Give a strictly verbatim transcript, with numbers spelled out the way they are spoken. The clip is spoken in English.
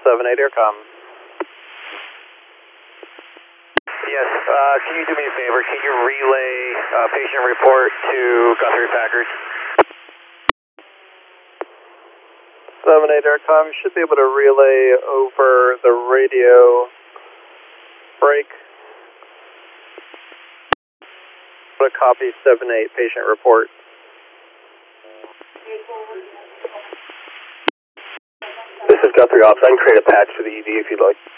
seven eight Aircom. Yes, uh, can you do me a favor? Can you relay uh, patient report to Guthrie Packard? seven eight Aircom, you should be able to relay over the radio break. What a copy seven eight patient report. This is Guthrie Office. I can create a patch for the E D if you'd like.